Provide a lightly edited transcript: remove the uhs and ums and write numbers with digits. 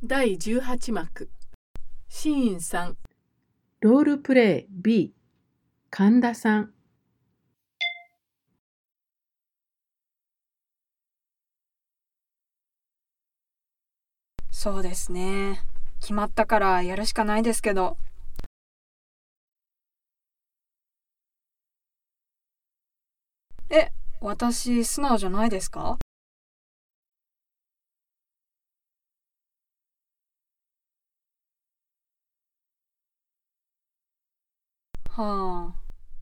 第18幕シーン3 ロールプレイ B 神田さん。 そうですね。決まったからやるしかないですけど。私素直じゃないですか？はあ。